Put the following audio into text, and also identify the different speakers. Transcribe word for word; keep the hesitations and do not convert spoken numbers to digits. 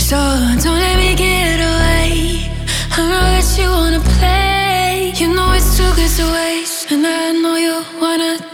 Speaker 1: So don't let me get away. I know that you wanna play. You know it's too good to waste, and I know you wanna